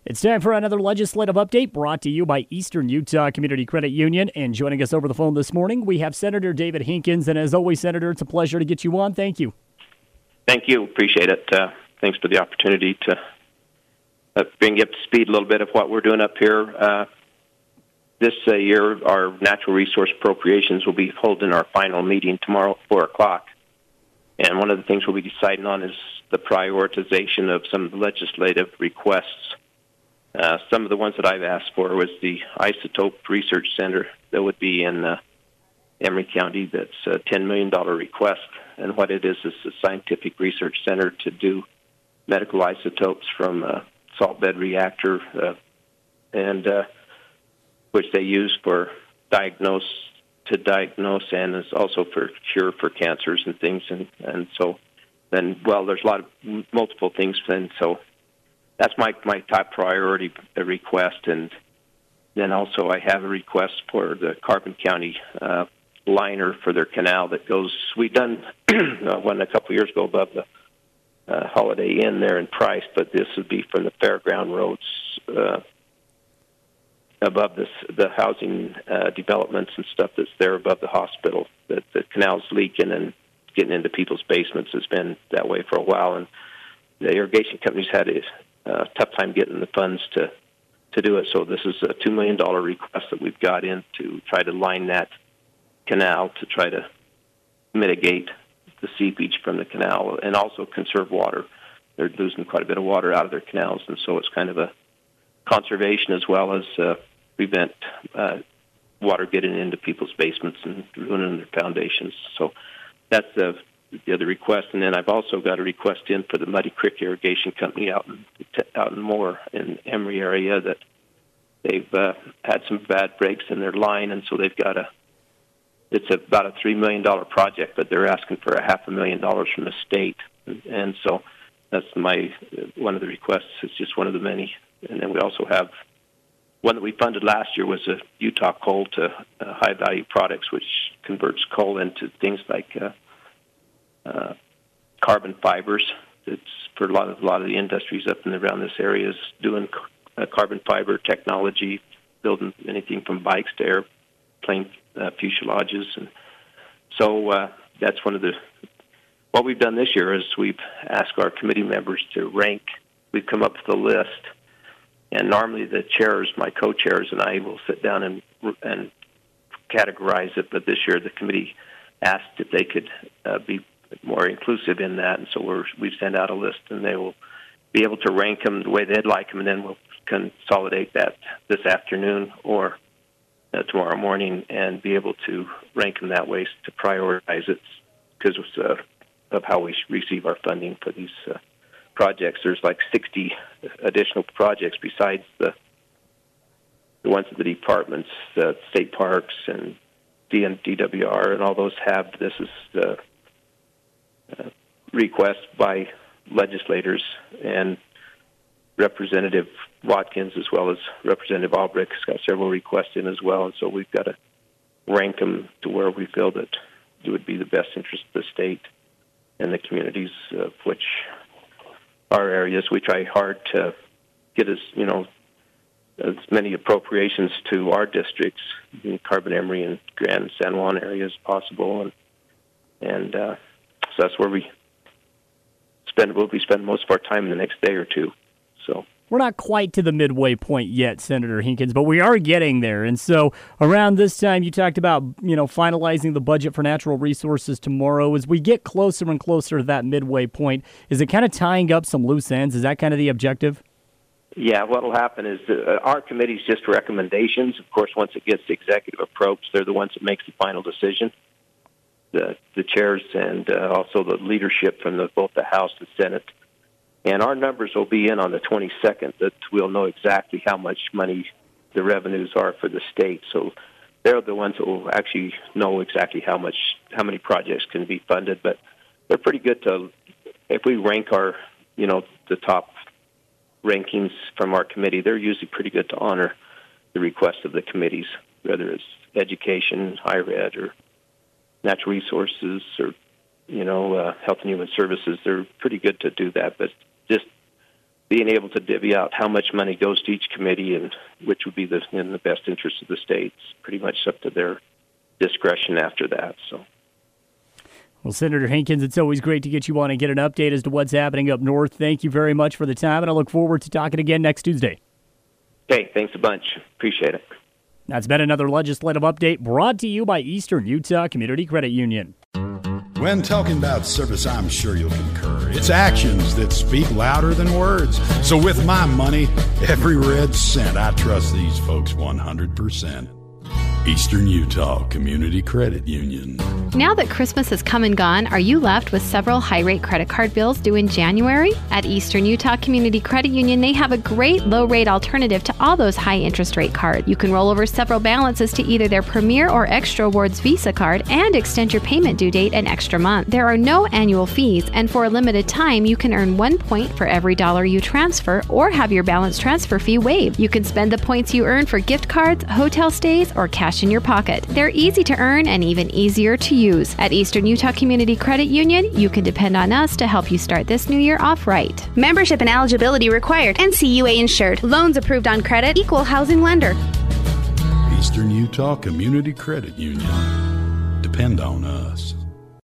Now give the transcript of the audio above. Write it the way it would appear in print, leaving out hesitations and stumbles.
It's time for another legislative update brought to you by Eastern Utah Community Credit Union. And joining us over the phone this morning, we have Senator David Hinkins. And as always, Senator, it's a pleasure to get you on. Thank you. Thank you. Appreciate it. Thanks for the opportunity to bring you up to speed a little bit of what we're doing up here. This year, our natural resource appropriations will be holding our final meeting tomorrow at 4 o'clock. And one of the things we'll be deciding on is the prioritization of some of the legislative requests. Some of the ones that I've asked for was the Isotope Research Center that would be in Emery County. That's a $10 million request. And what it is a scientific research center to do medical isotopes from a salt bed reactor, and which they use for diagnose and is also for cure for cancers and things. And so then, well, there's a lot of multiple things. And so that's my top priority request. And then also I have a request for the Carbon County liner for their canal that goes, we done one a couple of years ago above the Holiday Inn there in Price, but this would be from the Fairground Roads above the housing developments and stuff that's there above the hospital. That the canal's leaking and getting into people's basements has been that way for a while, and the irrigation companies had a tough time getting the funds to do it. So this is a $2 million request that we've got in to try to line that canal to try to mitigate the seepage from the canal and also conserve water. They're losing quite a bit of water out of their canals, and so it's kind of a conservation as well as prevent water getting into people's basements and ruining their foundations. So that's the other request. And then I've also got a request in for the Muddy Creek Irrigation Company out in Moore in Emery area that they've had some bad breaks in their line, and so they've got it's about a $3 million project, but they're asking for $500,000 from the state. And so that's one of the requests. It's just one of the many. And then we also have one that we funded last year was a Utah coal to high-value products, which converts coal into things like carbon fibers. It's for a lot of the industries up and around this area is doing carbon fiber technology, building anything from bikes to airplane fuselages. And so that's one of what we've done this year is we've asked our committee members to rank. We've come up with a list. And normally the chairs, my co-chairs, and I will sit down and categorize it. But this year the committee asked if they could be more inclusive in that. And so we've sent out a list, and they will be able to rank them the way they'd like them. And then we'll consolidate that this afternoon or tomorrow morning and be able to rank them that way to prioritize it because of how we receive our funding for these projects. There's like 60 additional projects besides the ones that the departments, the state parks and DWR and all those have. This is the request by legislators, and Representative Watkins as well as Representative Albrecht has got several requests in as well, and so we've got to rank them to where we feel that it would be the best interest of the state and the communities of which our areas. We try hard to get as many appropriations to our districts, in Carbon, Emery, and Grand San Juan area as possible, and so that's where we'll be spending most of our time in the next day or two. So we're not quite to the midway point yet, Senator Hinkins, but we are getting there. And so around this time, you talked about, finalizing the budget for natural resources tomorrow. As we get closer and closer to that midway point, is it kind of tying up some loose ends? Is that kind of the objective? Yeah, what will happen is our committee's just recommendations. Of course, once it gets to executive approach, they're the ones that make the final decision. The chairs and also the leadership from both the House and Senate. And our numbers will be in on the 22nd, that we'll know exactly how much money the revenues are for the state. So they're the ones that will actually know exactly how many projects can be funded. But they're pretty good if we rank our, the top rankings from our committee, they're usually pretty good to honor the request of the committees, whether it's education, higher ed, or natural resources, or health and human services. They're pretty good to do that, but just being able to divvy out how much money goes to each committee and which would be in the best interest of the state. It's pretty much up to their discretion after that. So. Well, Senator Hinkins, it's always great to get you on and get an update as to what's happening up north. Thank you very much for the time, and I look forward to talking again next Tuesday. Okay, thanks a bunch. Appreciate it. That's been another legislative update brought to you by Eastern Utah Community Credit Union. When talking about service, I'm sure you'll concur. It's actions that speak louder than words. So with my money, every red cent, I trust these folks 100%. Eastern Utah Community Credit Union. Now that Christmas has come and gone, are you left with several high-rate credit card bills due in January? At Eastern Utah Community Credit Union, they have a great low-rate alternative to all those high-interest rate cards. You can roll over several balances to either their Premier or Extra Awards Visa card and extend your payment due date an extra month. There are no annual fees, and for a limited time, you can earn 1 point for every dollar you transfer or have your balance transfer fee waived. You can spend the points you earn for gift cards, hotel stays, or cash in your pocket. They're easy to earn and even easier to use. At Eastern Utah Community Credit Union, you can depend on us to help you start this new year off right. Membership and eligibility required. NCUA insured. Loans approved on credit. Equal housing lender. Eastern Utah Community Credit Union. Depend on us.